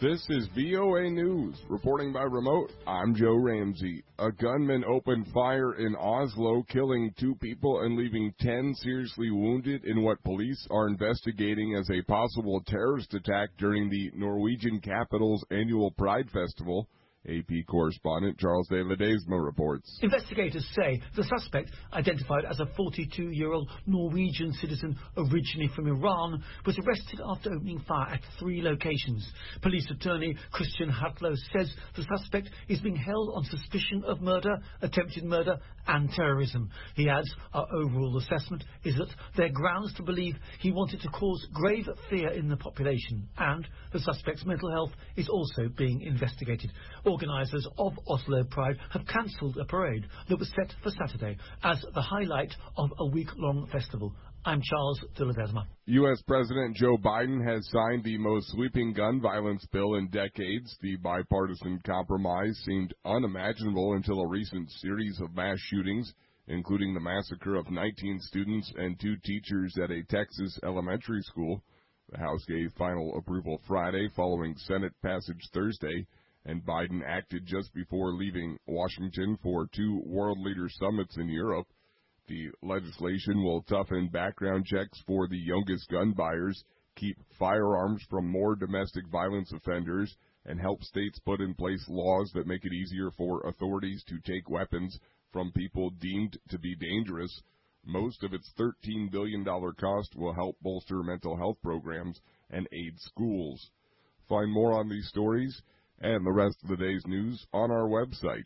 This is VOA News. Reporting by remote, I'm Joe Ramsey. A gunman opened fire in Oslo, killing 2 people and leaving 10 seriously wounded in what police are investigating as a possible terrorist attack during the Norwegian capital's annual Pride Festival. AP correspondent Charles de Ledesma reports. Investigators say the suspect, identified as a 42-year-old Norwegian citizen originally from Iran, was arrested after opening fire at 3 locations. Police attorney Christian Hatlo says the suspect is being held on suspicion of murder, attempted murder and terrorism. He adds our overall assessment is that there are grounds to believe he wanted to cause grave fear in the population, and the suspect's mental health is also being investigated. Organisers of Oslo Pride have cancelled a parade that was set for Saturday as the highlight of a week-long festival. I'm Charles de Ledesma. U.S. President Joe Biden has signed the most sweeping gun violence bill in decades. The bipartisan compromise seemed unimaginable until a recent series of mass shootings, including the massacre of 19 students and 2 teachers at a Texas elementary school. The House gave final approval Friday following Senate passage Thursday, and Biden acted just before leaving Washington for 2 world leader summits in Europe. The legislation will toughen background checks for the youngest gun buyers, keep firearms from more domestic violence offenders, and help states put in place laws that make it easier for authorities to take weapons from people deemed to be dangerous. Most of its $13 billion cost will help bolster mental health programs and aid schools. Find more on these stories and the rest of the day's news on our website,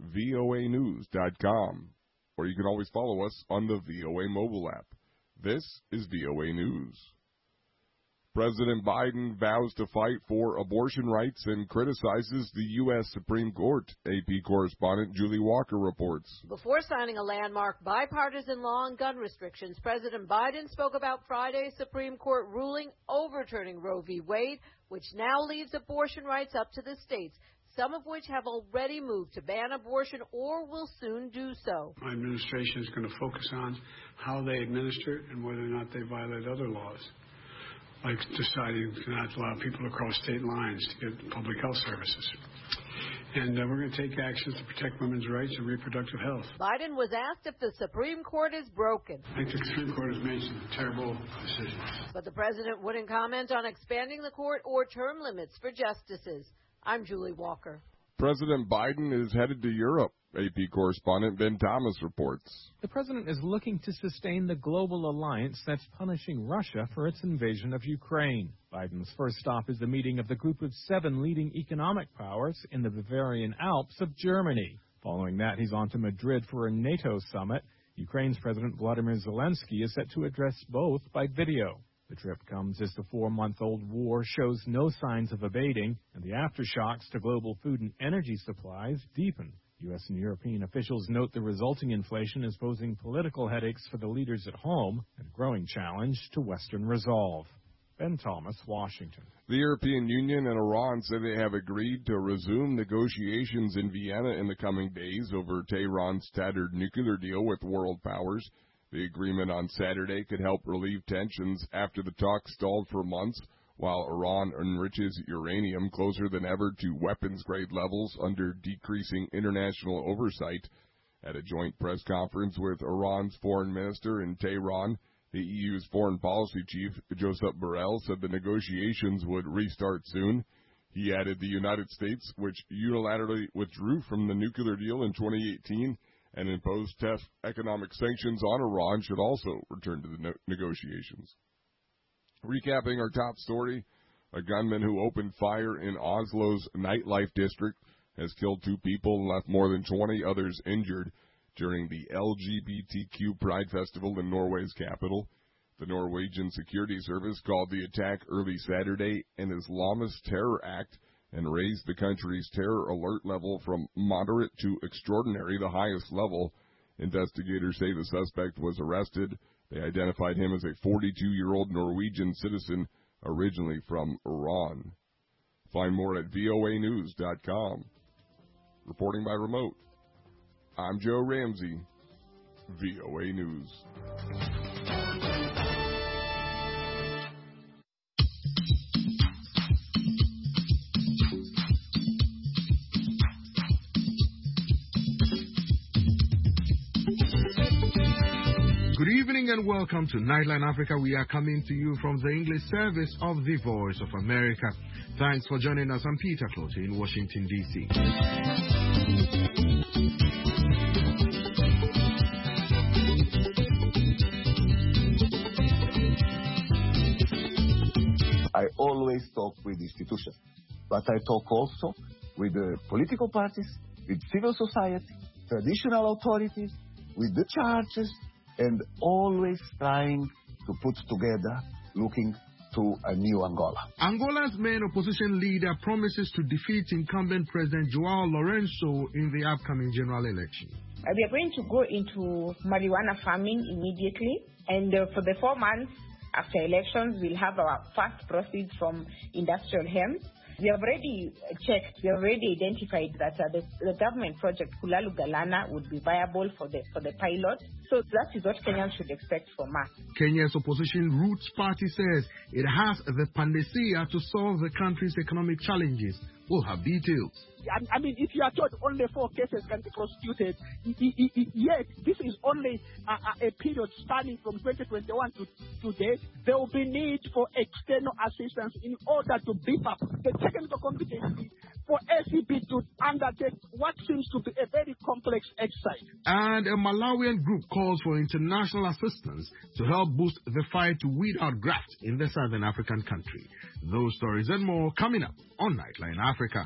voanews.com. Or you can always follow us on the VOA mobile app. This is VOA News. President Biden vows to fight for abortion rights and criticizes the U.S. Supreme Court. AP correspondent Julie Walker reports. Before signing a landmark bipartisan law on gun restrictions, President Biden spoke about Friday's Supreme Court ruling overturning Roe v. Wade, which now leaves abortion rights up to the states, some of which have already moved to ban abortion or will soon do so. My administration is going to focus on how they administer it and whether or not they violate other laws, like deciding to not allow people to cross state lines to get public health services. And we're going to take actions to protect women's rights and reproductive health. Biden was asked if the Supreme Court is broken. I think the Supreme Court has made some terrible decisions. But the president wouldn't comment on expanding the court or term limits for justices. I'm Julie Walker. President Biden is headed to Europe. AP correspondent Ben Thomas reports. The president is looking to sustain the global alliance that's punishing Russia for its invasion of Ukraine. Biden's first stop is the meeting of the group of 7 leading economic powers in the Bavarian Alps of Germany. Following that, he's on to Madrid for a NATO summit. Ukraine's President Vladimir Zelensky is set to address both by video. The trip comes as the 4-month-old war shows no signs of abating, and the aftershocks to global food and energy supplies deepen. U.S. and European officials note the resulting inflation is posing political headaches for the leaders at home and a growing challenge to Western resolve. Ben Thomas, Washington. The European Union and Iran say they have agreed to resume negotiations in Vienna in the coming days over Tehran's tattered nuclear deal with world powers. The agreement on Saturday could help relieve tensions after the talks stalled for months, while Iran enriches uranium closer than ever to weapons-grade levels under decreasing international oversight. At a joint press conference with Iran's foreign minister in Tehran, the EU's foreign policy chief, Josep Borrell, said the negotiations would restart soon. He added the United States, which unilaterally withdrew from the nuclear deal in 2018, and imposed tough economic sanctions on Iran, should also return to the negotiations. Recapping our top story, a gunman who opened fire in Oslo's nightlife district has killed 2 people and left more than 20 others injured during the LGBTQ Pride Festival in Norway's capital. The Norwegian Security Service called the attack early Saturday an Islamist terror act and raised the country's terror alert level from moderate to extraordinary, the highest level. Investigators say the suspect was arrested. They identified him as a 42-year-old Norwegian citizen originally from Iran. Find more at voanews.com. Reporting by remote, I'm Joe Ramsey, VOA News. evening and welcome to Nightline Africa. We are coming to you from the English service of the Voice of America. Thanks for joining us. I'm Peter Clote in Washington, D.C. I always talk with institutions, but I talk also with the political parties, with civil society, traditional authorities, with the churches, and always trying to put together, looking to a new Angola. Angola's main opposition leader promises to defeat incumbent President João Lourenço in the upcoming general election. We are going to go into marijuana farming immediately, and for the 4 months after elections, we'll have our first proceeds from industrial hemp. We have already checked, we have already identified that the government project Kulalu Galana would be viable for the pilot. So that is what Kenyans should expect from us. Kenya's opposition Roots Party says it has the panacea to solve the country's economic challenges. We'll have details. I mean, if you are told only 4 cases can be prosecuted, yet this is only a period spanning from 2021 to today, there will be need for external assistance in order to beef up the technical competency for SEB to undertake what seems to be a very complex exercise. And a Malawian group calls for international assistance to help boost the fight to weed out graft in the southern African country. Those stories and more coming up on Nightline Africa.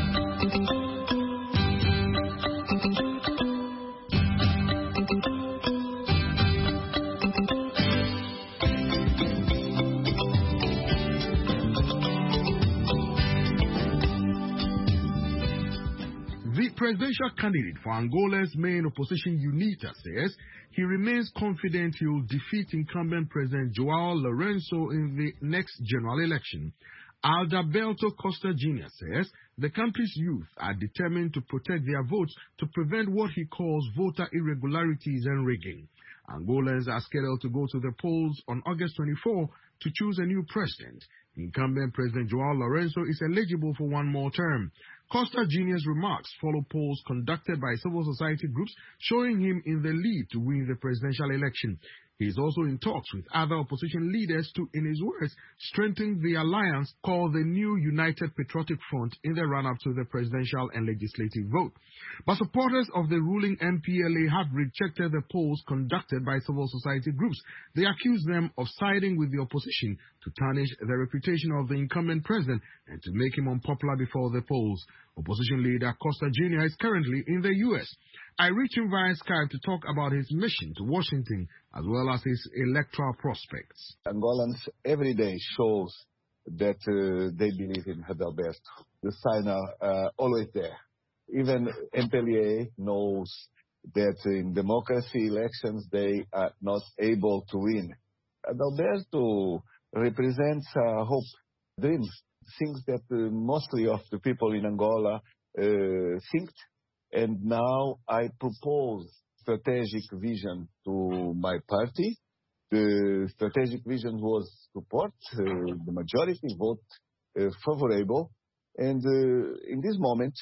The presidential candidate for Angola's main opposition, UNITA, says he remains confident he will defeat incumbent President João Lourenço in the next general election. Adalberto Costa Jr. says the country's youth are determined to protect their votes to prevent what he calls voter irregularities and rigging. Angolans are scheduled to go to the polls on August 24 to choose a new president. Incumbent President João Lourenço is eligible for 1 more term. Costa Jr.'s remarks follow polls conducted by civil society groups showing him in the lead to win the presidential election. He is also in talks with other opposition leaders to, in his words, strengthen the alliance called the New United Patriotic Front in the run-up to the presidential and legislative vote. But supporters of the ruling MPLA have rejected the polls conducted by civil society groups. They accuse them of siding with the opposition to tarnish the reputation of the incumbent president and to make him unpopular before the polls. Opposition leader Costa Jr. is currently in the U.S. I reached him via Skype to talk about his mission to Washington as well as his electoral prospects. Angolans every day shows that they believe in Adalberto. The signs are always there. Even MPLA knows that in democracy elections they are not able to win. Adalberto represents hope, dreams, things that mostly of the people in Angola think. And now I propose strategic vision to my party. The strategic vision was support, the majority vote favorable. And in this moment,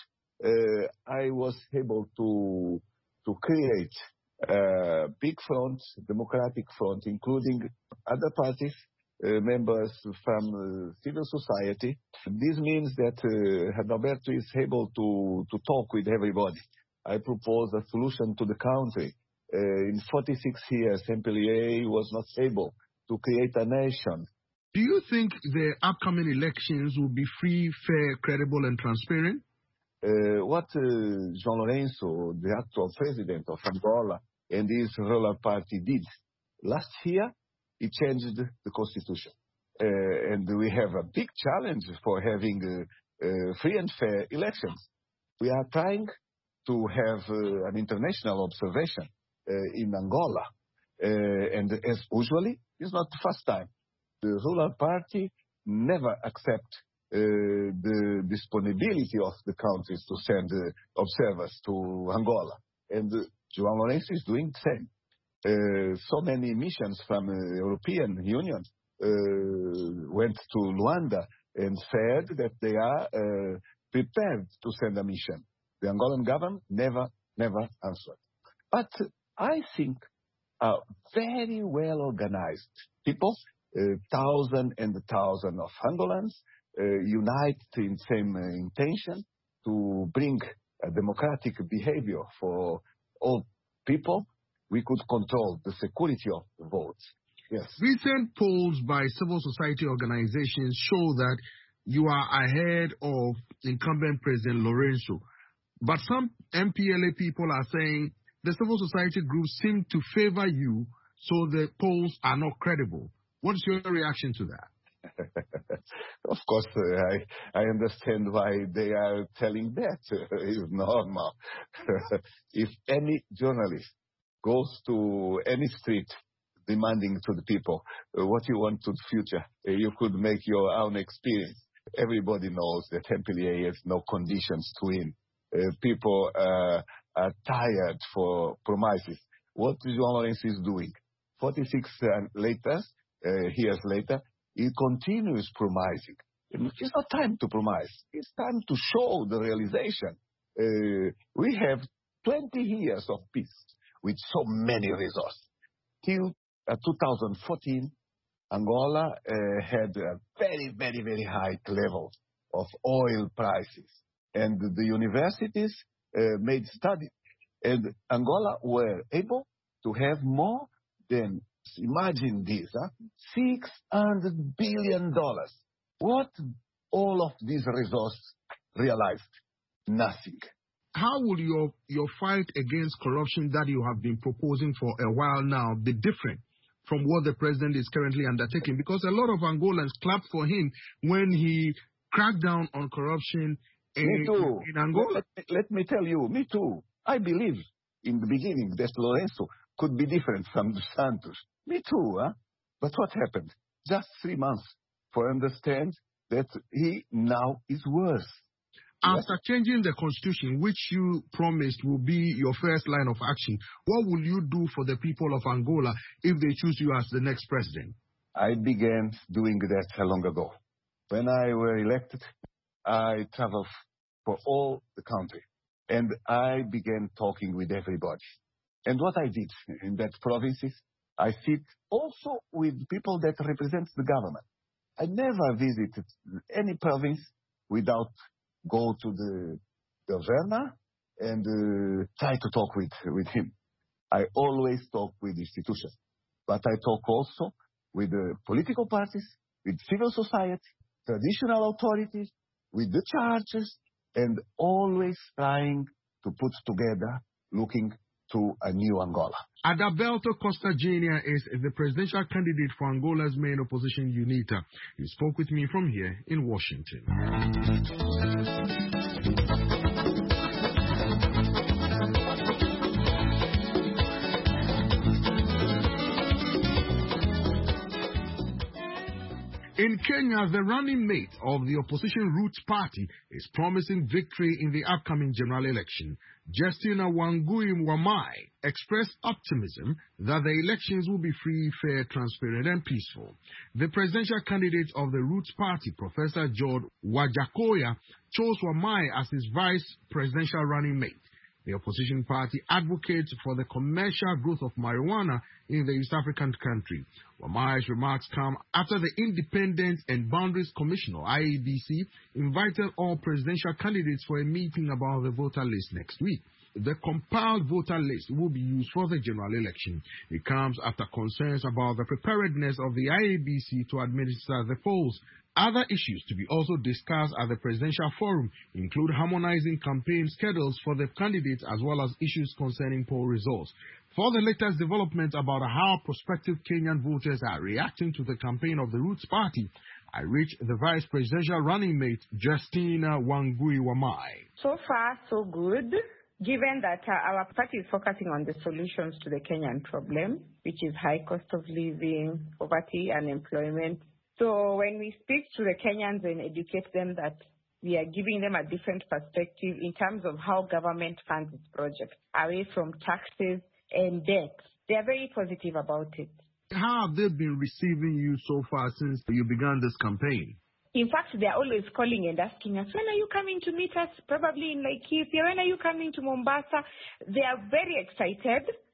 I was able to create a big front, democratic front, including other parties, members from civil society. This means that Adalberto is able to talk with everybody. I propose a solution to the country. In 46 years, MPLA was not able to create a nation. Do you think the upcoming elections will be free, fair, credible, and transparent? What João Lourenço, the actual president of Angola, and his ruling party did last year, he changed the constitution. And we have a big challenge for having free and fair elections. We are trying to have an international observation in Angola. And as usually, it's not the first time. The ruling party never accept the disponibility of the countries to send observers to Angola. And João Lourenço is doing the same. So many missions from the European Union went to Luanda and said that they are prepared to send a mission. The Angolan government never answered. But I think are very well organized people, thousands and thousands of Angolans unite in same intention to bring a democratic behavior for all people. We could control the security of the votes. Yes. Recent polls by civil society organizations show that you are ahead of incumbent President Lourenço. But some MPLA people are saying the civil society groups seem to favor you, so the polls are not credible. What's your reaction to that? Of course, I understand why they are telling that. It's normal. If any journalist goes to any street demanding to the people what you want to the future, you could make your own experience. Everybody knows that MPLA has no conditions to win. People are tired for promises. What João Lourenço is doing, 46 years later, he continues promising. It's not time to promise. It's time to show the realization. We have 20 years of peace with so many resources. Till 2014, Angola had a very, very, very high level of oil prices. And the universities made studies. And Angola were able to have more than, imagine this, $600 billion. What all of these resources realized? Nothing. How will your fight against corruption that you have been proposing for a while now be different from what the president is currently undertaking? Because a lot of Angolans clapped for him when he cracked down on corruption me too. In Angola. Let me tell you, me too. I believe in the beginning that Lourenço could be different from Dos Santos. Me too, huh? But what happened? Just 3 months for understand that he now is worse. After changing the constitution, which you promised will be your first line of action, what will you do for the people of Angola if they choose you as the next president? I began doing that long ago. When I were elected, I traveled for all the country, and I began talking with everybody. And what I did in that provinces, I sit also with people that represent the government. I never visited any province without go to the governor and try to talk with him. I always talk with institutions, but I talk also with the political parties, with civil society, traditional authorities, with the churches, and always trying to put together, looking to a new Angola. Adalberto Costa Jr. is the presidential candidate for Angola's main opposition, UNITA. He spoke with me from here in Washington. In Kenya, the running mate of the opposition Roots Party is promising victory in the upcoming general election. Justina Wangui Wamai expressed optimism that the elections will be free, fair, transparent, and peaceful. The presidential candidate of the Roots Party, Professor George Wajakoya, chose Wamai as his vice presidential running mate. The opposition party advocates for the commercial growth of marijuana in the East African country. Wamai's remarks come after the Independence and Boundaries Commission, or IEBC, invited all presidential candidates for a meeting about the voter list next week. The compiled voter list will be used for the general election. It comes after concerns about the preparedness of the IEBC to administer the polls. Other issues to be also discussed at the presidential forum include harmonizing campaign schedules for the candidates as well as issues concerning poll results. For the latest development about how prospective Kenyan voters are reacting to the campaign of the Roots Party, I reached the vice presidential running mate, Justina Wangui Wamai. So far, so good. Given that our party is focusing on the solutions to the Kenyan problem, which is high cost of living, poverty, unemployment. So when we speak to the Kenyans and educate them that we are giving them a different perspective in terms of how government funds its projects, away from taxes and debt, they are very positive about it. How have they been receiving you so far since you began this campaign? In fact, they are always calling and asking us, when are you coming to meet us? Probably in Laikipia. When are you coming to Mombasa? They are very excited.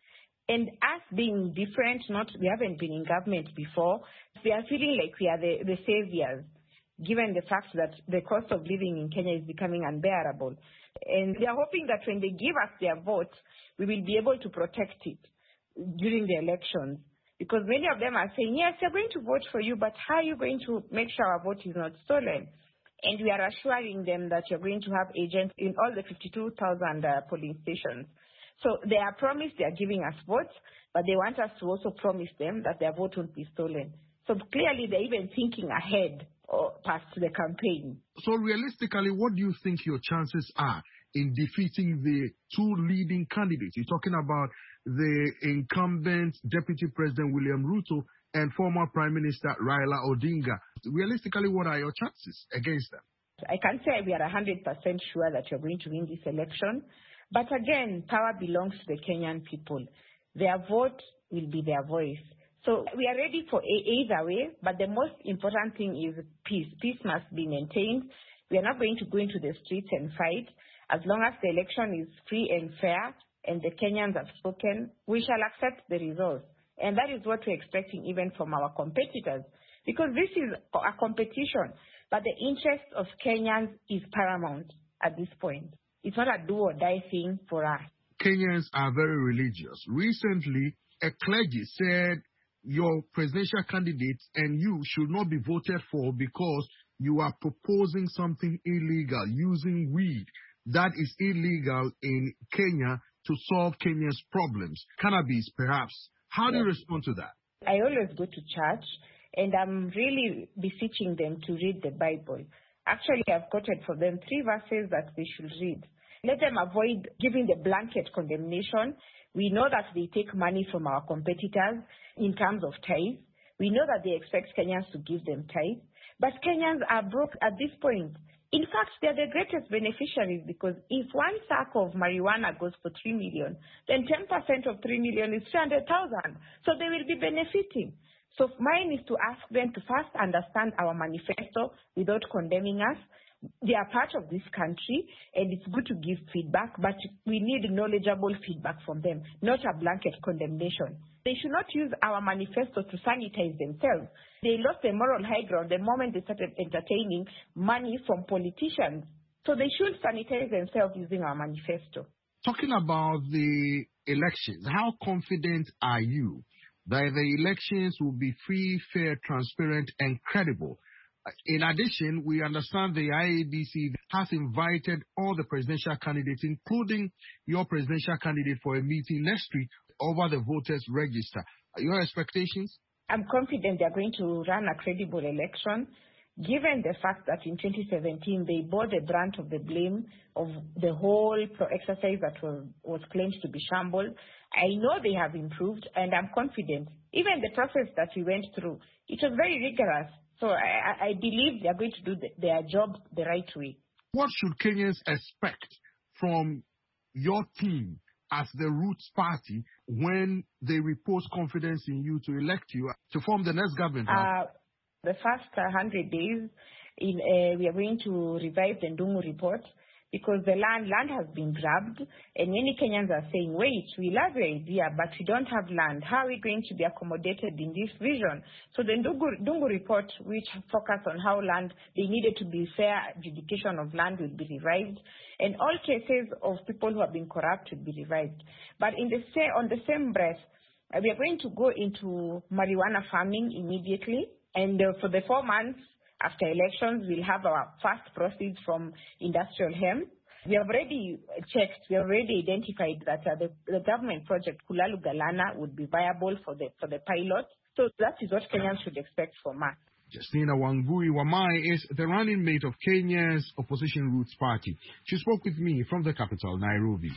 And us being different, we haven't been in government before, we are feeling like we are the saviors, given the fact that the cost of living in Kenya is becoming unbearable. And we are hoping that when they give us their vote, we will be able to protect it during the elections. Because many of them are saying, yes, we're going to vote for you, but how are you going to make sure our vote is not stolen? And we are assuring them that you're going to have agents in all the 52,000 polling stations. So they are promised they are giving us votes, but they want us to also promise them that their vote won't be stolen. So clearly they're even thinking ahead or past the campaign. So realistically, what do you think your chances are in defeating the two leading candidates? You're talking about the incumbent Deputy President William Ruto and former Prime Minister Raila Odinga. Realistically, what are your chances against them? I can't say we are 100% sure that you're going to win this election. But again, power belongs to the Kenyan people. Their vote will be their voice. So we are ready for either way, but the most important thing is peace. Peace must be maintained. We are not going to go into the streets and fight. As long as the election is free and fair and the Kenyans have spoken, we shall accept the results. And that is what we're expecting even from our competitors, because this is a competition, but the interest of Kenyans is paramount at this point. It's not a do-or-die thing for us. Kenyans are very religious. Recently, a clergy said your presidential candidate and you should not be voted for because you are proposing something illegal, using weed. That is illegal in Kenya to solve Kenya's problems. Cannabis, perhaps. How do you respond to that? I always go to church, and I'm really beseeching them to read the Bible. Actually, I've quoted for them 3 verses that they should read. Let them avoid giving the blanket condemnation. We know that they take money from our competitors in terms of tithes. We know that they expect Kenyans to give them tithes. But Kenyans are broke at this point. In fact, they're the greatest beneficiaries, because if 1 sack of marijuana goes for 3 million, then 10% of 3 million is 300,000. So they will be benefiting. So mine is to ask them to first understand our manifesto without condemning us. They are part of this country, and it's good to give feedback, but we need knowledgeable feedback from them, not a blanket condemnation. They should not use our manifesto to sanitize themselves. They lost the moral high ground the moment they started entertaining money from politicians. So they should sanitize themselves using our manifesto. Talking about the elections, how confident are you that the elections will be free, fair, transparent, and credible? In addition, we understand the IEBC has invited all the presidential candidates, including your presidential candidate, for a meeting next week over the voters' register. Your expectations? I'm confident they're going to run a credible election, given the fact that in 2017 they bore the brunt of the blame of the whole exercise that was claimed to be shambles. I know they have improved, and I'm confident. Even the process that we went through, it was very rigorous. So I believe they are going to do their job the right way. What should Kenyans expect from your team as the Roots Party when they repose confidence in you to elect you to form the next government? The first 100 days, we are going to revive the Ndungu report, because the land has been grabbed, and many Kenyans are saying, wait, we love your idea, but we don't have land. How are we going to be accommodated in this vision? So the Ndungu report, which focused on how they needed to be fair adjudication of land, will be revived, and all cases of people who have been corrupt will be revived. But on the same breath, we are going to go into marijuana farming immediately, and for the 4 months after elections, we'll have our first proceeds from industrial hemp. We have already checked, we have already identified that the government project Kulalu Galana would be viable for the pilot. So that is what Kenyans should expect from us. Justina Wangui Wamai is the running mate of Kenya's opposition Roots Party. She spoke with me from the capital, Nairobi.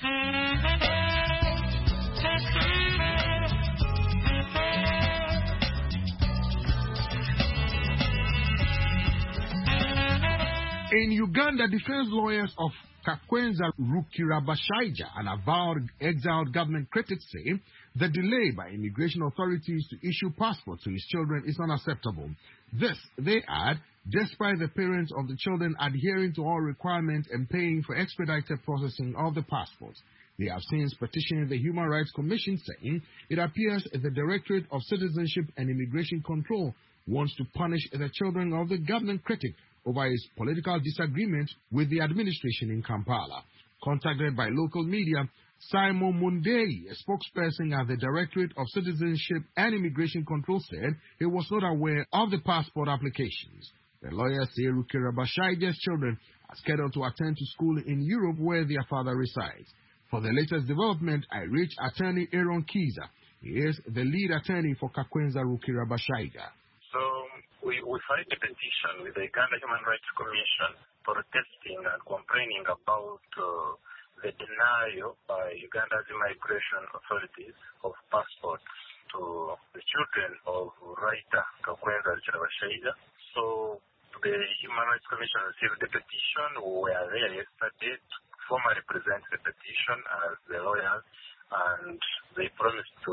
In Uganda, defense lawyers of Kakwenza Rukirabashaija, an avowed exiled government critic, say the delay by immigration authorities to issue passports to his children is unacceptable. This, they add, despite the parents of the children adhering to all requirements and paying for expedited processing of the passports. They have since petitioned the Human Rights Commission, saying it appears the Directorate of Citizenship and Immigration Control wants to punish the children of the government critic over his political disagreement with the administration in Kampala. Contacted by local media, Simon Mundei, a spokesperson at the Directorate of Citizenship and Immigration Control, said he was not aware of the passport applications. The lawyer said Rukirabashaija's children are scheduled to attend to school in Europe where their father resides. For the latest development, I reached attorney Aaron Kiza. He is the lead attorney for Kakwenza Rukirabashaiga. So we filed a petition with the Uganda Human Rights Commission protesting and complaining about the denial by Uganda's immigration authorities of passports to the children of writer Kakwenza Rukirabashaiga. So the Human Rights Commission received the petition. We were there yesterday to formally present the petition as the lawyers, and they promised to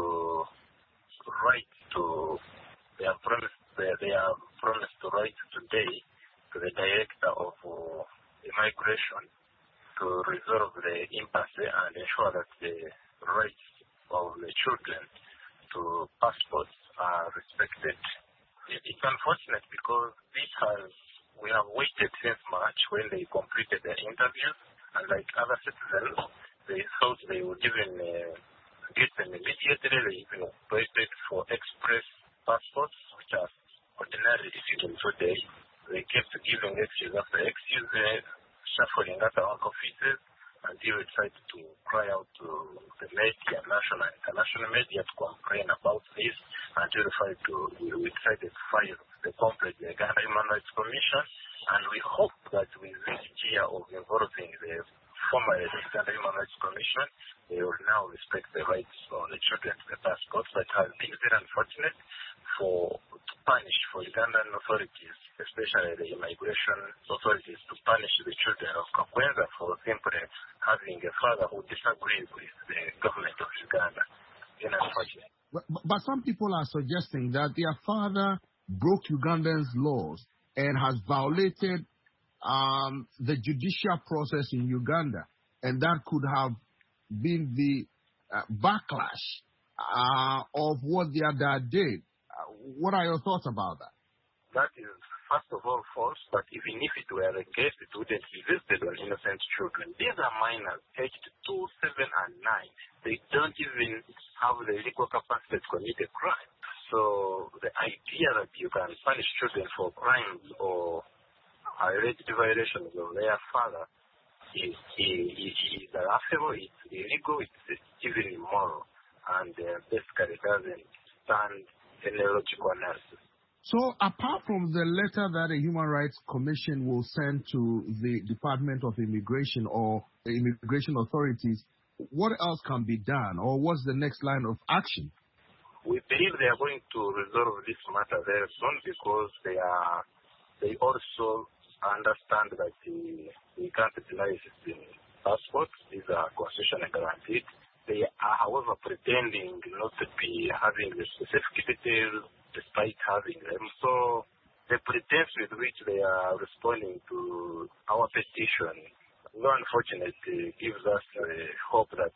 write to. They have promised to write today to the Director of Immigration to resolve the impasse and ensure that the rights of the children to passports are respected. It's unfortunate because we have waited since March when they completed their interviews, and like other citizens, they thought they would even get them immediately. They even waited for express passports, which are ordinarily issued in 2 days. They kept giving excuse after excuse, shuffling at our offices, until we decided to cry out to the media, national and international media, to complain about this, until we decided to file the complaint to the Uganda Human Rights Commission, and we hope that with this year of involving the former Uganda Human Rights Commission, they will now respect the rights of the children to the passports. But it has been very unfortunate to punish for Ugandan authorities, especially the immigration authorities, to punish the children of Kakwenza for simply having a father who disagrees with the government of Uganda. Unfortunate. But some people are suggesting that their father broke Ugandan's laws and has violated the judicial process in Uganda, and that could have been the backlash of what their dad did. What are your thoughts about that? That is, first of all, false, but even if it were the case, it wouldn't be visited on innocent children. These are minors, aged 2, 7, and 9. They don't even have the legal capacity to commit a crime. So the idea that you can punish children for crimes or alleged violations of their father is laughable, it's illegal, it's even immoral, and basically doesn't stand any logical analysis. So apart from the letter that the Human Rights Commission will send to the Department of Immigration or the immigration authorities, what else can be done, or what's the next line of action? We believe they are going to resolve this matter very soon because they also understand that they can't deny in passports. These are constitutionally guaranteed. They are, however, pretending not to be having the specific details despite having them. So the pretense with which they are responding to our petition, unfortunately, gives us hope that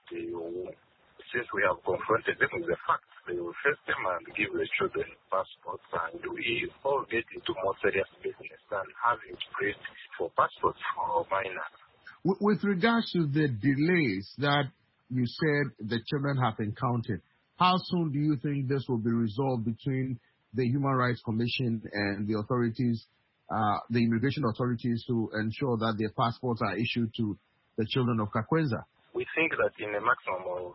since we have confronted them with the facts, they will face them and give the children passports, and we all get into more serious business than having to wait for passports for minors. With regards to the delays that you said the children have encountered, how soon do you think this will be resolved between the Human Rights Commission and the authorities, the immigration authorities, to ensure that their passports are issued to the children of Kakwenza? We think that in a maximum of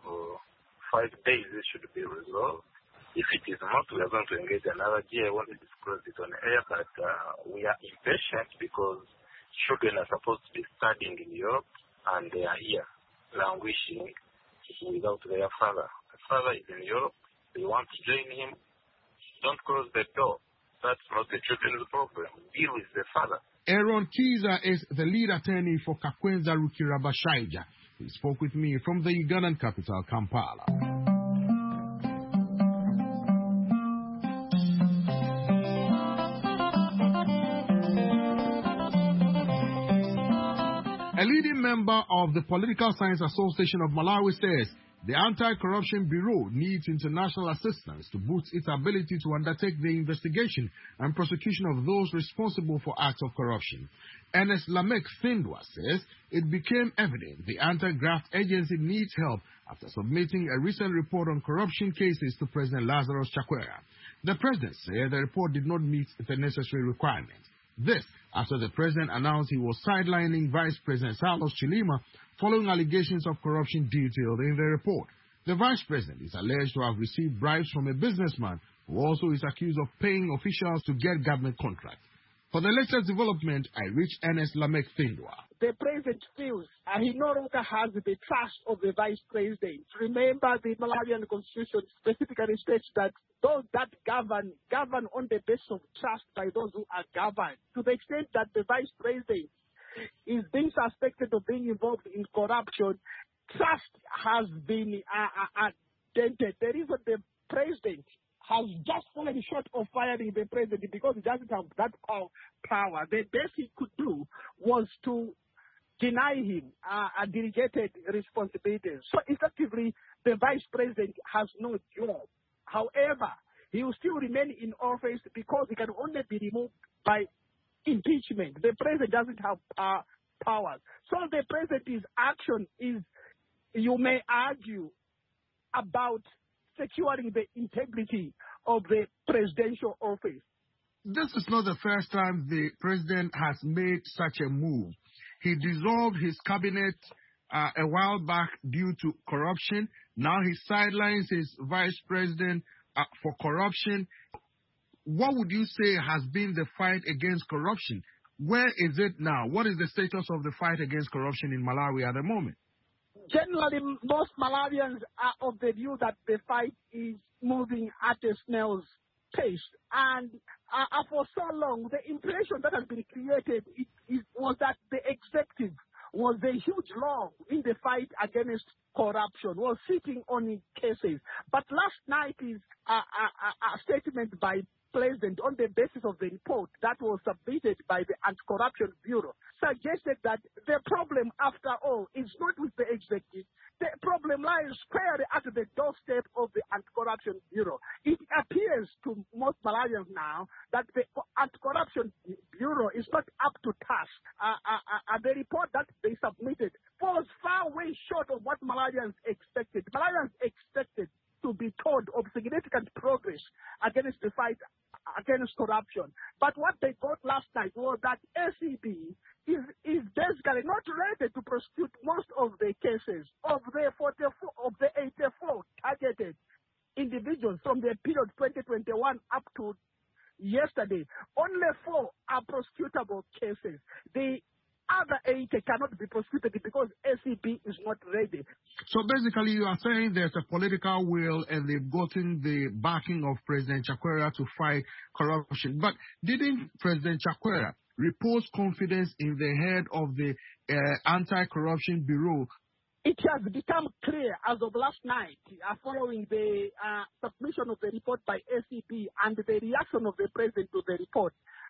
5 days this should be resolved. If it is not, we are going to engage another year. I want to disclose it on air, but we are impatient because children are supposed to be studying in Europe and they are here languishing without their father. The father is in Europe. They want to join him. Don't close the door. That's not the children's problem. Deal with the father. Aaron Kiza is the lead attorney for Kakwenza Rukirabashaiga. He spoke with me from the Ugandan capital, Kampala. A leading member of the Political Science Association of Malawi says the Anti-Corruption Bureau needs international assistance to boost its ability to undertake the investigation and prosecution of those responsible for acts of corruption. Ernest Lamek Findwa says it became evident the anti-graft agency needs help after submitting a recent report on corruption cases to President Lazarus Chakwera. The president said the report did not meet the necessary requirements. This after the president announced he was sidelining Vice President Salos Chilima following allegations of corruption detailed in the report. The vice president is alleged to have received bribes from a businessman who also is accused of paying officials to get government contracts. For the latest development, I reached Ernest Lamek Findwa. The president feels he no longer has the trust of the vice president. Remember, the Malawian constitution specifically states that those that govern on the basis of trust by those who are governed. To the extent that the vice president is being suspected of being involved in corruption, trust has been dented. The reason the president has just fallen short of firing the president because he doesn't have that power. The best he could do was to deny him delegated responsibilities. So effectively, the vice president has no job. However, he will still remain in office because he can only be removed by impeachment. The president doesn't have powers. So the president's action is, you may argue, about securing the integrity of the presidential office. This is not the first time the president has made such a move. He dissolved his cabinet a while back due to corruption. Now he sidelines his vice president for corruption. What would you say has been the fight against corruption? Where is it now? What is the status of the fight against corruption in Malawi at the moment? Generally, most Malawians are of the view that the fight is moving at a snail's pace. And for so long, the impression that has been created was that the executive was a huge log in the fight against corruption, was sitting on cases. But last night is a statement by President on the basis of the report that was submitted by the Anti-Corruption Bureau suggested that the problem, after all, is not with the executive. The problem lies squarely at the doorstep of the Anti-Corruption Bureau. It appears to most Malawians now that the Anti-Corruption Bureau is not up to task. The report that they submitted falls far way short of what Malawians expected. Malawians expected to be told of significant progress against the fight against corruption. But what they got last night was that SEB is basically not ready to prosecute most of the cases. Of the 84 targeted individuals from the period 2021 up to yesterday, only 4 are prosecutable cases. The other 8 cannot be prosecuted because SEB is not ready. So basically you are saying there's a political will and they've gotten the backing of President Chakwera to fight corruption. But didn't President Chakwera repose confidence in the head of the Anti-Corruption Bureau? It has become clear as of last night, following the submission of the report by SEB and the reaction of the president to the report,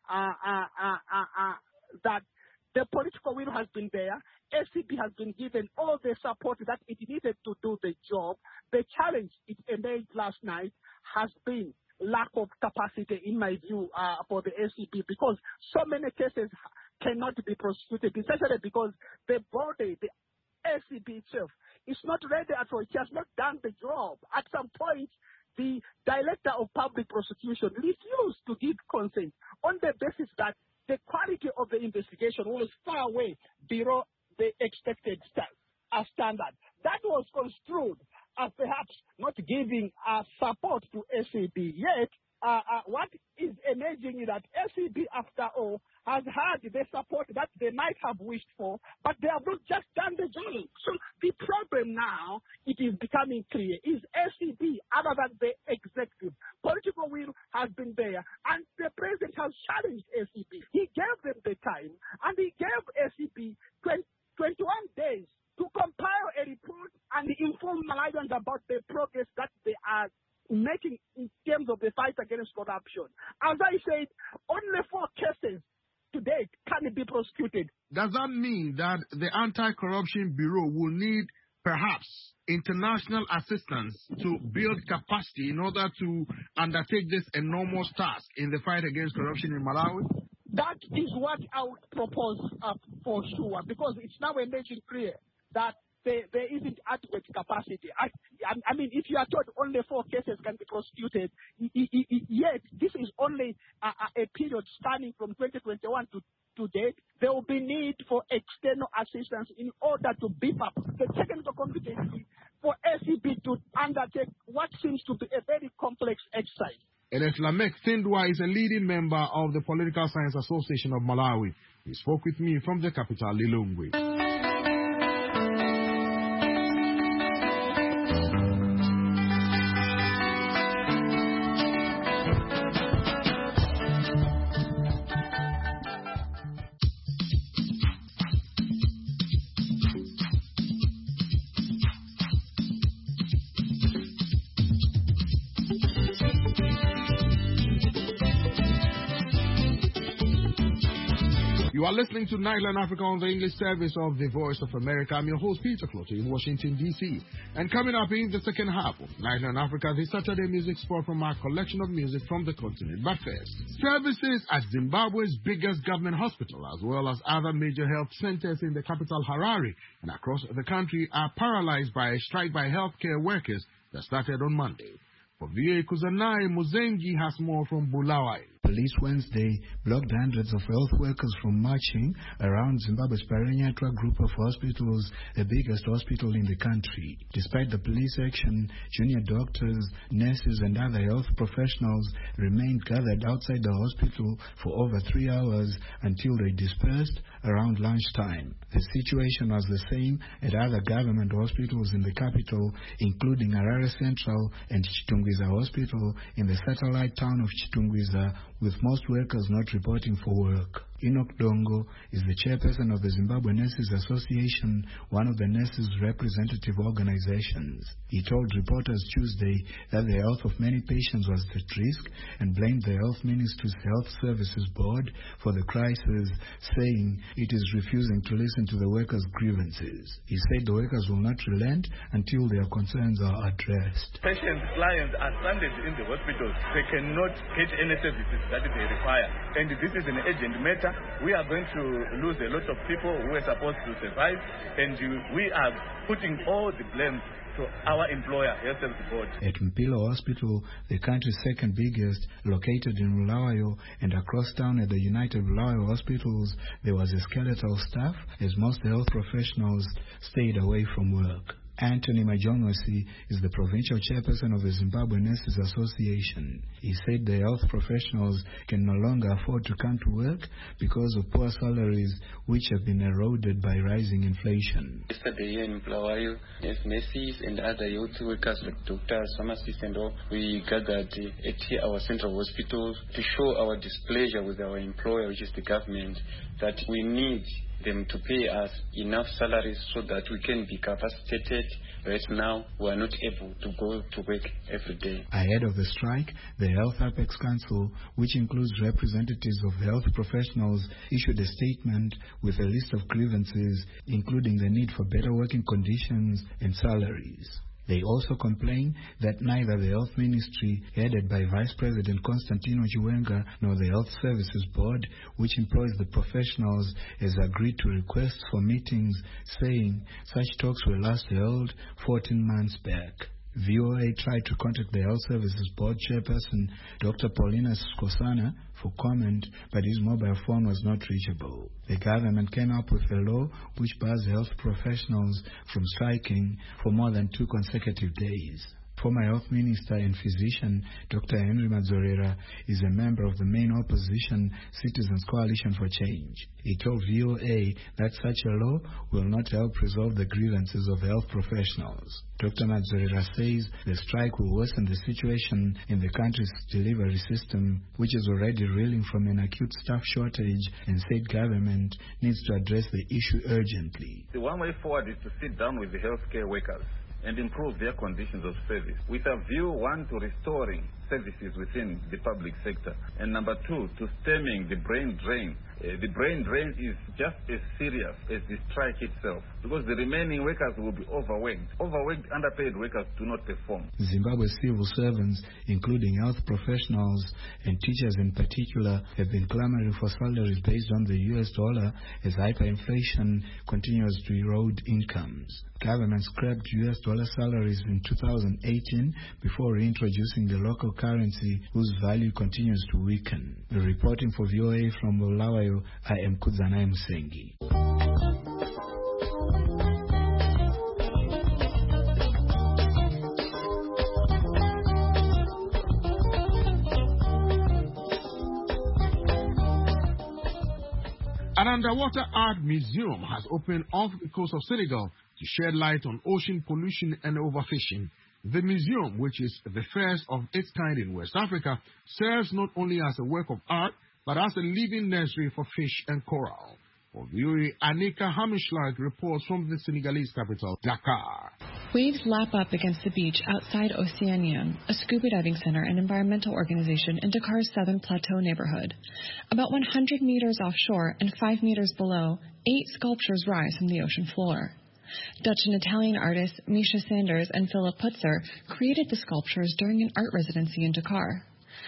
that the political will has been there. SEB has been given all the support that it needed to do the job. The challenge it emerged last night has been lack of capacity, in my view, for the SEB, because so many cases cannot be prosecuted, especially because the body, the SEB itself, is not ready at all. It has not done the job. At some point, the Director of Public Prosecution refused to give consent on the basis that the quality of the investigation was far away below the expected standard. That was construed as perhaps not giving support to SEB. Yet, what is emerging is that SEB, after all, has had the support that they might have wished for, but they have not just done the job. So the problem now, it is becoming clear, is SEB other than the executive. Political will has been there, and the president has challenged SEB. He gave them the time, and he gave SEB 21 days to compile a report and inform Malawians about the progress that they are making in terms of the fight against corruption. As I said, only 4 cases to date can be prosecuted. Does that mean that the Anti-Corruption Bureau will need perhaps international assistance to build capacity in order to undertake this enormous task in the fight against corruption in Malawi? That is what I would propose for sure, because it's now emerging clear that there isn't adequate capacity. I mean, if you are told only 4 cases can be prosecuted, yet this is only a period spanning from 2021 to date, there will be need for external assistance in order to beef up the technical competency for SCB to undertake what seems to be a very complex exercise. It is Lamek Sindwa is a leading member of the Political Science Association of Malawi. He spoke with me from the capital, Lilongwe. You are listening to Nightline Africa on the English service of the Voice of America. I'm your host, Peter Clotte, in Washington, D.C. And coming up in the second half of Nightline Africa, the Saturday music spot from our collection of music from the continent. But first, services at Zimbabwe's biggest government hospital, as well as other major health centers in the capital, Harare, and across the country, are paralyzed by a strike by healthcare workers that started on Monday. For VOA Kuzanai, Muzengi has more from Bulawayo. Police Wednesday blocked hundreds of health workers from marching around Zimbabwe's Parenyatwa group of hospitals, the biggest hospital in the country. Despite the police action, junior doctors, nurses and other health professionals remained gathered outside the hospital for over 3 hours until they dispersed around lunchtime. The situation was the same at other government hospitals in the capital, including Harare Central and Chitungwiza Hospital in the satellite town of Chitungwiza, with most workers not reporting for work. Enoch Dongo is the chairperson of the Zimbabwe Nurses Association, one of the nurses' representative organizations. He told reporters Tuesday that the health of many patients was at risk and blamed the Health Ministry's Health Services Board for the crisis, saying it is refusing to listen to the workers' grievances. He said the workers will not relent until their concerns are addressed. Patients, clients are stranded in the hospitals. They cannot get any services that they require. And this is an urgent matter. We are going to lose a lot of people who are supposed to survive, and we are putting all the blame to our employer, Health Service Board. At Mpilo Hospital, the country's second biggest, located in Bulawayo, and across town at the United Bulawayo Hospitals, there was a skeletal staff as most health professionals stayed away from work. Anthony Majongosi is the provincial chairperson of the Zimbabwe Nurses Association. He said the health professionals can no longer afford to come to work because of poor salaries which have been eroded by rising inflation. Yesterday here in Bulawayo, as nurses and other health workers like doctors, pharmacists and all, we gathered at our central hospitals to show our displeasure with our employer, which is the government, that we need them to pay us enough salaries so that we can be capacitated. Right now, we are not able to go to work every day. Ahead of the strike, the Health Apex Council, which includes representatives of health professionals, issued a statement with a list of grievances, including the need for better working conditions and salaries. They also complain that neither the Health Ministry, headed by Vice President Constantino Chiwenga, nor the Health Services Board, which employs the professionals, has agreed to requests for meetings, saying such talks were last held 14 months back. VOA tried to contact the Health Services Board chairperson, Dr. Paulina Skosana, for comment, but his mobile phone was not reachable. The government came up with a law which bars health professionals from striking for more than 2 consecutive days. Former Health Minister and physician Dr. Henry Madzorera is a member of the main opposition Citizens Coalition for Change. He told VOA that such a law will not help resolve the grievances of health professionals. Dr. Madzorera says the strike will worsen the situation in the country's delivery system, which is already reeling from an acute staff shortage, and said government needs to address the issue urgently. The one way forward is to sit down with the healthcare workers and improve their conditions of service with a view, one, to restoring services within the public sector. And number two, to stemming the brain drain. The brain drain is just as serious as the strike itself, because the remaining workers will be overworked. Overworked, underpaid workers do not perform. Zimbabwe's civil servants, including health professionals and teachers in particular, have been clamoring for salaries based on the US dollar as hyperinflation continues to erode incomes. Government scrapped US dollar salaries in 2018 before reintroducing the local currency, whose value continues to weaken. Reporting for VOA from Bulawayo, I am Kudzanai Musengi. An underwater art museum has opened off the coast of Senegal to shed light on ocean pollution and overfishing. The museum, which is the first of its kind in West Africa, serves not only as a work of art, but as a living nursery for fish and coral. For VOA, Anika Hamishlag reports from the Senegalese capital, Dakar. Waves lap up against the beach outside Océanium, a scuba diving center and environmental organization in Dakar's Southern Plateau neighborhood. About 100 meters offshore and 5 meters below, 8 sculptures rise from the ocean floor. Dutch and Italian artists Misha Sanders and Philip Putzer created the sculptures during an art residency in Dakar.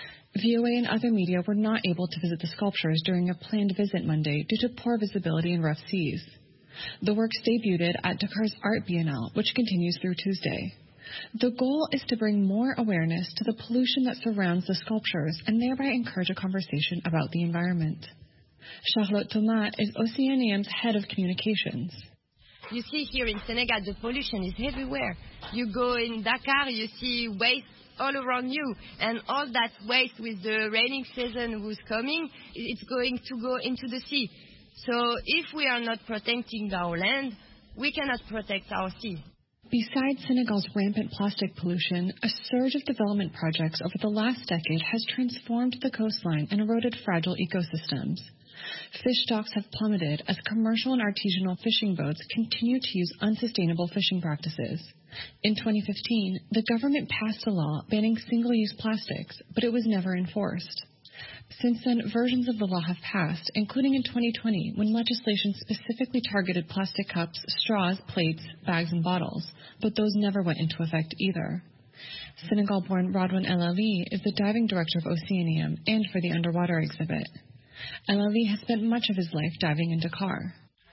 VOA and other media were not able to visit the sculptures during a planned visit Monday due to poor visibility and rough seas. The works debuted at Dakar's Art Biennale, which continues through Tuesday. The goal is to bring more awareness to the pollution that surrounds the sculptures and thereby encourage a conversation about the environment. Charlotte Thomas is Océanium's head of communications. You see here in Senegal, the pollution is everywhere. You go in Dakar, you see waste all around you, and all that waste with the raining season who's coming, it's going to go into the sea. So if we are not protecting our land, we cannot protect our sea. Besides Senegal's rampant plastic pollution, a surge of development projects over the last decade has transformed the coastline and eroded fragile ecosystems. Fish stocks have plummeted as commercial and artisanal fishing boats continue to use unsustainable fishing practices. In 2015, the government passed a law banning single-use plastics, but it was never enforced. Since then, versions of the law have passed, including in 2020, when legislation specifically targeted plastic cups, straws, plates, bags, and bottles, but those never went into effect either. Senegal-born Rodwan El Ali is the diving director of Océanium and for the underwater exhibit. El Ali has spent much of his life diving in Dakar.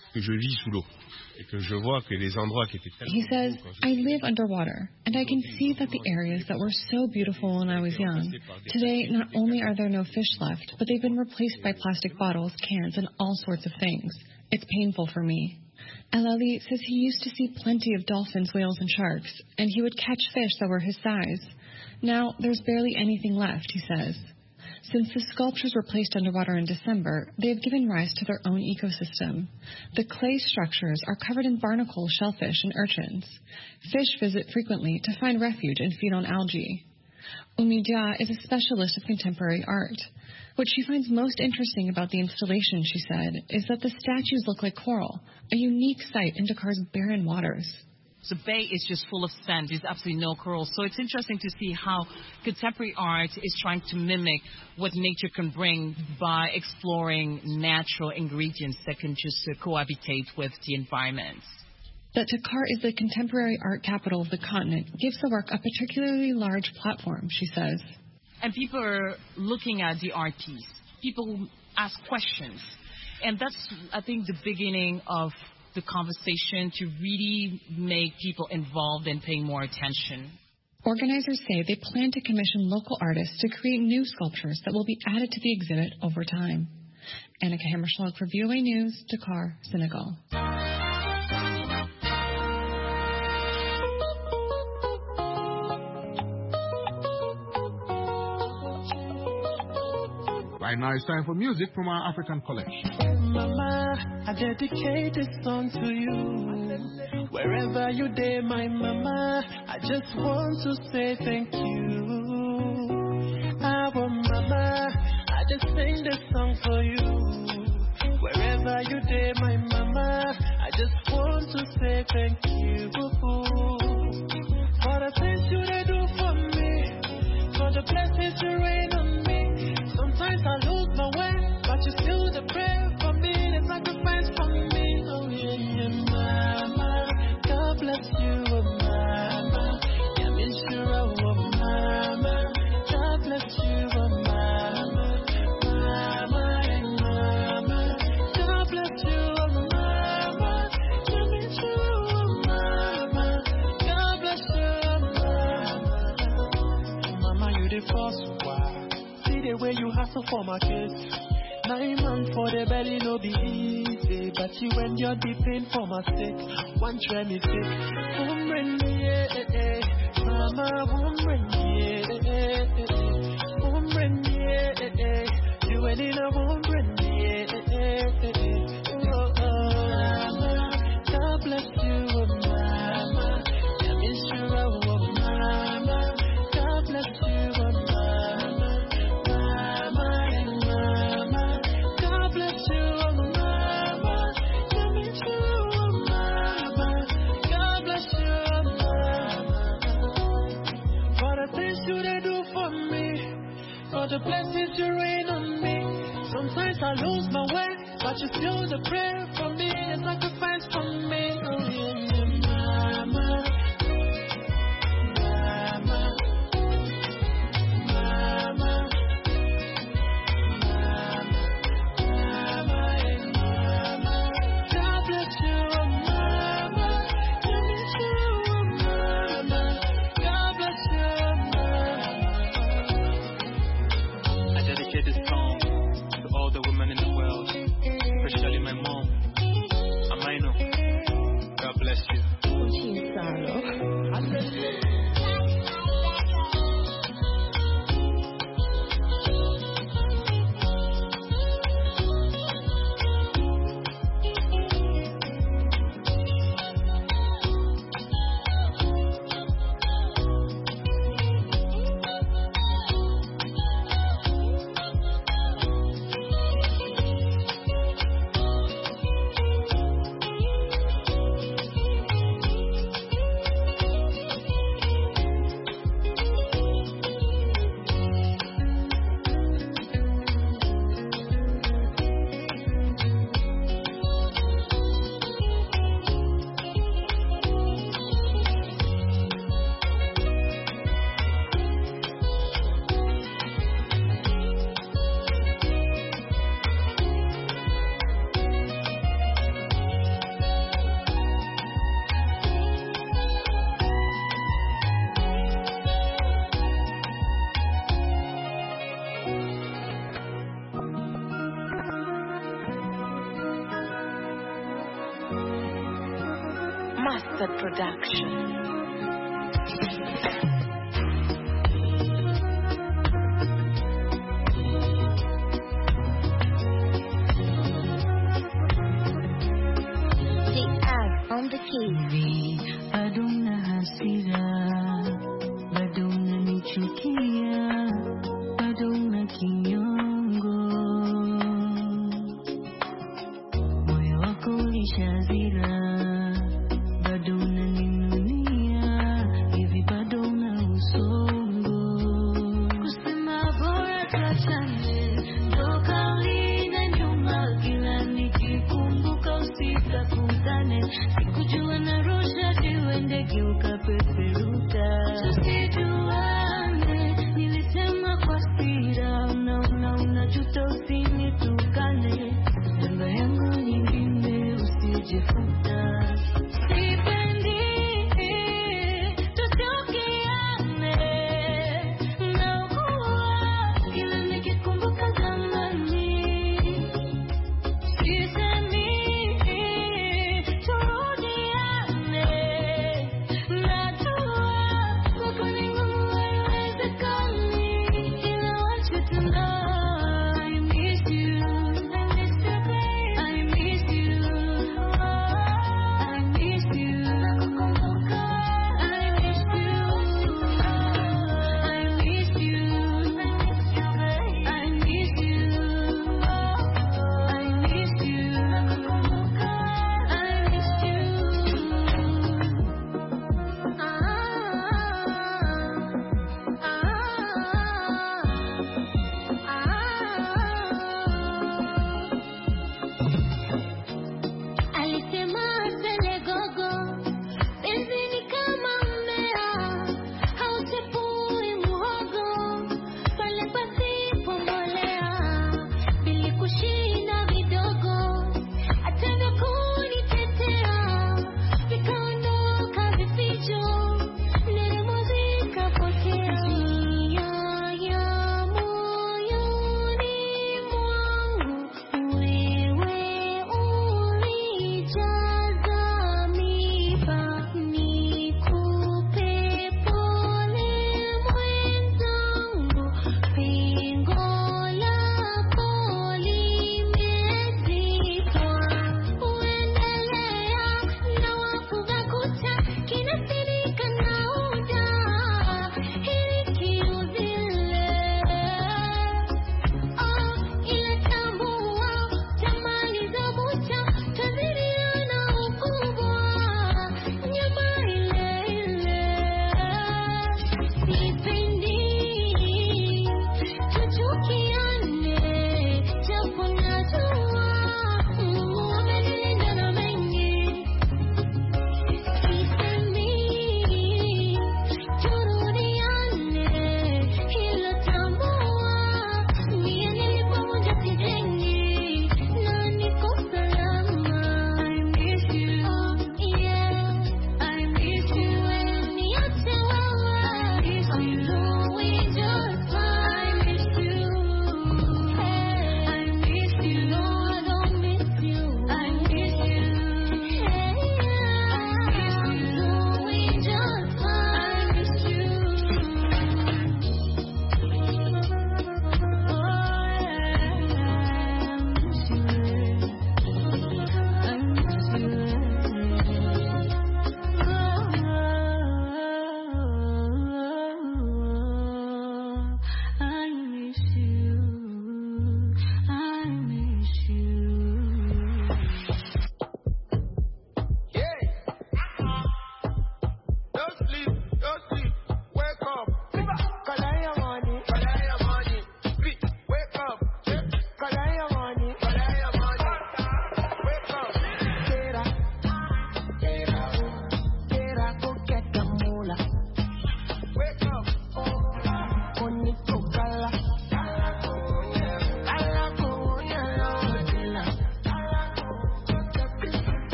He says, I live underwater, and I can see that the areas that were so beautiful when I was young, today not only are there no fish left, but they've been replaced by plastic bottles, cans, and all sorts of things. It's painful for me. El Ali says he used to see plenty of dolphins, whales, and sharks, and he would catch fish that were his size. Now there's barely anything left, he says. Since the sculptures were placed underwater in December, they have given rise to their own ecosystem. The clay structures are covered in barnacles, shellfish, and urchins. Fish visit frequently to find refuge and feed on algae. Umidia is a specialist of contemporary art. What she finds most interesting about the installation, she said, is that the statues look like coral, a unique sight in Dakar's barren waters. The bay is just full of sand. There's absolutely no coral. So it's interesting to see how contemporary art is trying to mimic what nature can bring by exploring natural ingredients that can just cohabitate with the environment. That Dakar is the contemporary art capital of the continent gives the work a particularly large platform, she says. And people are looking at the art piece. People ask questions. And that's, I think, the beginning of the conversation to really make people involved and paying more attention. Organizers say they plan to commission local artists to create new sculptures that will be added to the exhibit over time. Annika Hammerschlag for VOA News, Dakar, Senegal. Right now it's time for music from our African collection. Mama, I dedicate this song to you. Wherever you day, my mama, I just want to say thank you. Our mama, I just sing this song for you. Wherever you day, my mama, I just want to say thank you. For the things you they do for me, for the blessings you rain on me. Sometimes I lose my way, but you still the prayer for me, the sacrifice for me. Oh yeah, yeah, mama. God bless you, oh mama. Yeah, miss you, oh mama. God bless you, oh mama. Mama and mama. God bless you, oh mama. Yeah, miss you, oh mama. God bless you, oh mama. Mama, you the first one. See the way you hustle for my kids. 9 months for the belly, no be easy. But you when you're deep in for my sake. One try me sick. Woman, yeah, mama, woman, yeah. Woman, yeah. You ain't in a woman, yeah. Oh, mama, God bless you, oh, mama. I miss you, oh, mama. God bless you, oh, mama. Mama and mama. God bless you, oh, mama. I miss you, oh, mama. God bless you, oh, mama. For the things you they do for me, for the blessings you rain on me. Sometimes I lose my way, but you still the prayer for me, a sacrifice for me. Oh yeah, mama, mama, mama, mama, and mama. God bless you, oh mama. God bless you, oh mama. God bless you, oh mama. I dedicate this song to all the women in the world, especially my mom. Amaino, God bless you. Master Production. On the TV, Aduna hasira, Baduna nichukia, Baduna kinyongo, moyo wako ulishazira, bado unaninunia, hivi bado una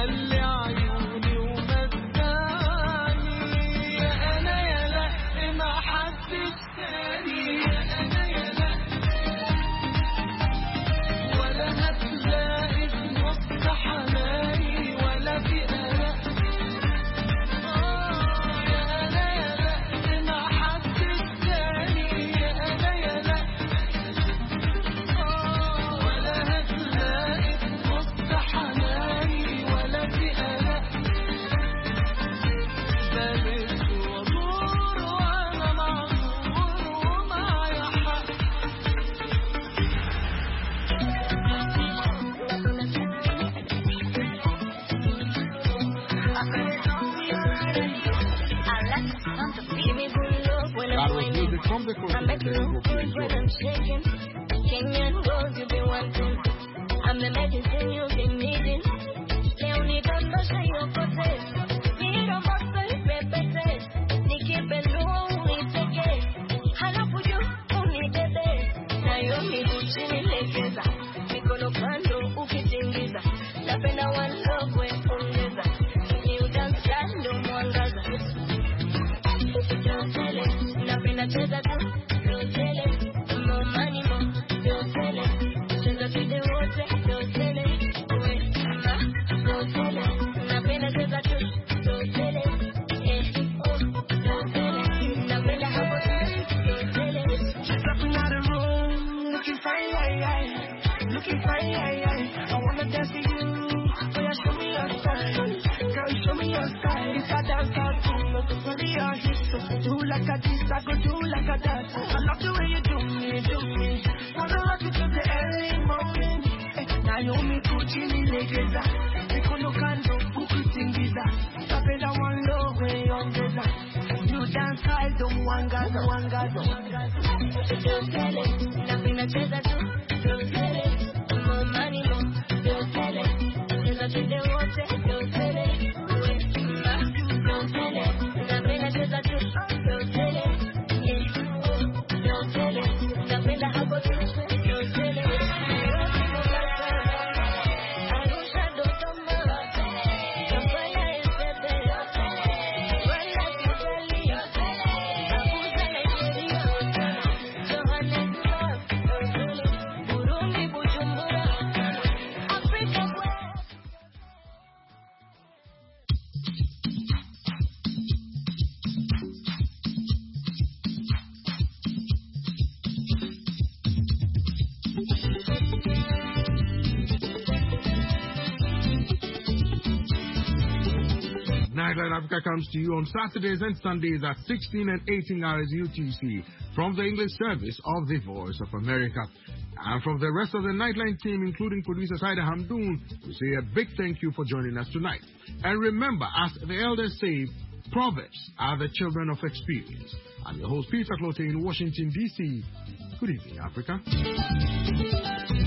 ملي عيوني ومساني يا أنا يا لا ما حدش تاني يا أنا يا لا ولا هتلاقي في نص حناني ولا في قلق يا أنا يا لا ما حدش تاني يا أنا يا لا ولا هتلاقي في نص حناني ولا في قلق بلف وادور وانا معذور ومعايا حق That was music from the I make you look good when I'm shaking. Kenyan girls, you be wanting. I'm the medicine you've been needing. Leonidondosha yokote. Miro moto ipepete. Nikipelua uiteke. Halafu juu unibebe. Nayo miguu chini legeza. Mikono kando ukitingiza. Napenda walogwe ongeza. New dance kando mwangaza. Don't tell it. Napenda cheza tu. Don't tell it. More money, more. Don't tell it. Cheza tude wote. Don't tell it. Wait, ma. Don't tell it. Napenda cheza tu. Don't tell it. Oh. Don't tell it. Napenda hapo tu. Don't tell it. She's up in the room, looking fine, looking fine. I wanna dance to you. Oh yeah, show me your style, girl, show me your style. It's a dance cartoon, not to play your hits. So do like a this, I go do like a that. I love the way you do me. Wanna rock it till the early morning. Naomi Kuchini legeza, mikono kando ukutingiza. Tapenda one love way ongeza. You dance high, don't wangazo. Don't tell it. Napenda cheza tu. Don't tell it. More money, more. Don't tell it. Cheza tude wote. Don't tell it. Wait, ma. Don't tell it. Napenda cheza tu. Don't tell it. Oh. Don't tell it. Napenda hapo tu. Don't tell it. Arusha Dodoma. Kampala Entebbe. Rwanda Kigali. Abuja Nigeria. Johannesburg. Burundi Bujumbura. Africa West. Nightline Africa comes to you on Saturdays and Sundays at 16 and 18 hours UTC from the English service of the Voice of America. And from the rest of the Nightline team, including producer Saida Hamdoun, we say a big thank you for joining us tonight. And remember, as the elders say, Proverbs are the children of experience. I'm your host, Peter Clote in Washington, D.C. Good evening, Africa.